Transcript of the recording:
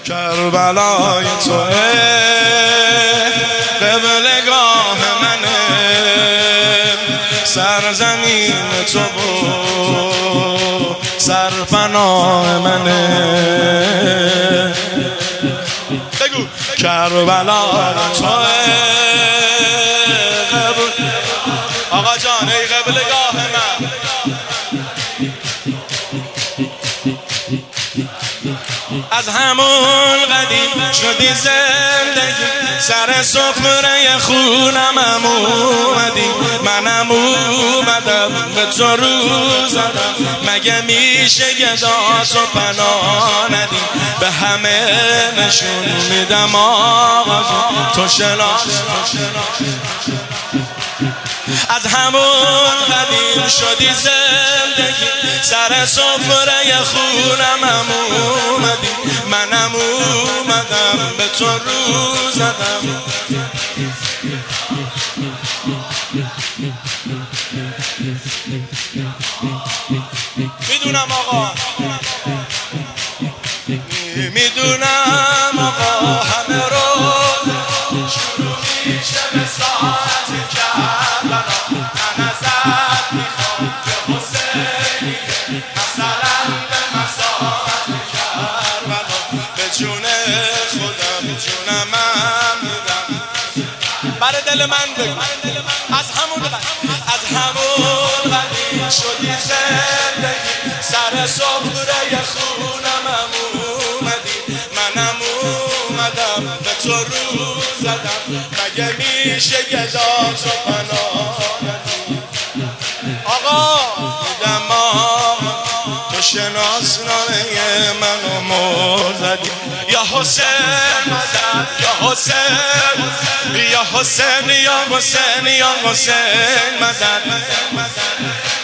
کربلای توه قبلگاه منه، سرزمین تو و سرپناه منه. بگو کربلای توه آقا جان ای قبلگاه من. از همون قدیم شدی زندگی، سر سفره خونم اومدی، منم اومدم به تو رو زدم. مگه میشه گداتو پناه ندی؟ به همه نشون میدم آقا تو شناس. از همون قدیم شدی زندگی، سر سفره خونم اومدی، منم اومدم به تو رو زدم. میدونم آقا، میدونم آقا، همه رو شروع میشه به ساعت کربلا. من ازت میخوام که حسینی مثلا به مساحت کربلا، به جون خودم جونم من میدم. برای دل من بگو از همون قدیم شدی زندگی، سر سفره خونم اومدی، منم اومدم به تو رو زدم. مگه میشه گداتو پناه ندی؟ آقا دیدم تو شناسنامه منو مرزدی. یا حسین مدد، یا حسین، یا حسین، یا حسین، یا حسین مدد.